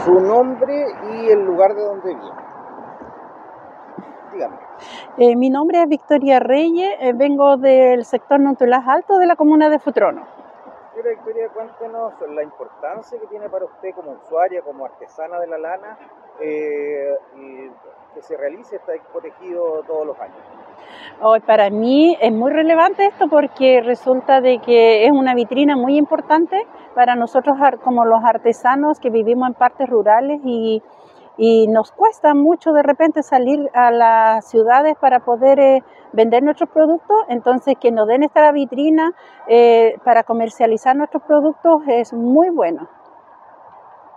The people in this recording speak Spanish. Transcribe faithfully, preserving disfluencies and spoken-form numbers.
Su nombre y el lugar de donde viene. Dígame. Eh, mi nombre es Victoria Reyes, eh, vengo del sector Nontuelas Alto de la comuna de Futrono. Señora Victoria, cuéntenos la importancia que tiene para usted como usuaria, como artesana de la lana, eh, y que se realice este tejido todos los años. Hoy para mí es muy relevante esto porque resulta de que es una vitrina muy importante para nosotros como los artesanos que vivimos en partes rurales y, y nos cuesta mucho de repente salir a las ciudades para poder eh, vender nuestros productos, entonces que nos den esta vitrina eh, para comercializar nuestros productos es muy bueno.